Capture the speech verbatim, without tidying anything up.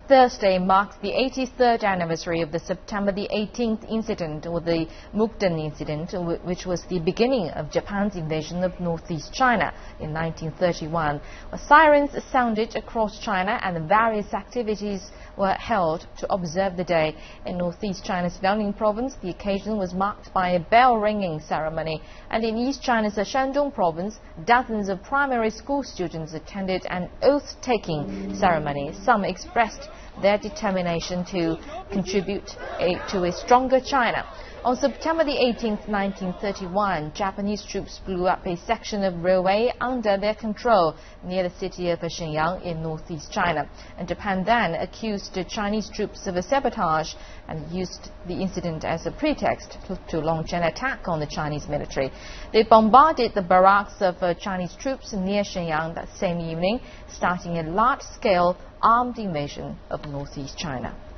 Thursday marks the eighty-third anniversary of the September the eighteenth incident, or the Mukden incident, which was the beginning of Japan's invasion of northeast China in nineteen thirty-one. Sirens sounded across China and various activities were held to observe the day. In northeast China's Liaoning province, the occasion was marked by a bell-ringing ceremony, and in East China's Shandong province, dozens of primary school students attended an oath-taking ceremony. Some expressed their determination to contribute a, to a stronger China. On September the eighteenth, nineteen thirty-one, Japanese troops blew up a section of railway under their control near the city of Shenyang in northeast China. And Japan then accused the Chinese troops of a sabotage and used the incident as a pretext to, to launch an attack on the Chinese military. They bombarded the barracks of uh, Chinese troops near Shenyang that same evening, starting a large-scale armed invasion of northeast China.